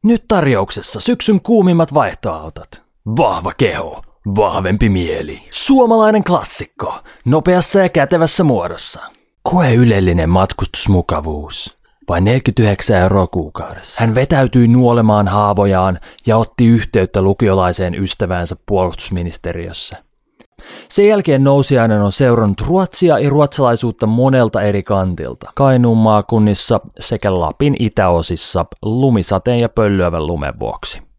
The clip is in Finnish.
Nyt tarjouksessa syksyn kuumimmat vaihtoautot. Vahva keho, vahvempi mieli. Suomalainen klassikko, nopeassa ja kätevässä muodossa. Koe ylellinen matkustusmukavuus. Vain 49 € kuukaudessa. Hän vetäytyi nuolemaan haavojaan ja otti yhteyttä lukiolaiseen ystäväänsä puolustusministeriössä. Sen jälkeen nousiainen on seurannut Ruotsia ja ruotsalaisuutta monelta eri kantilta. Kainuun maakunnissa sekä Lapin itäosissa lumisateen ja pöllöävän lumen vuoksi.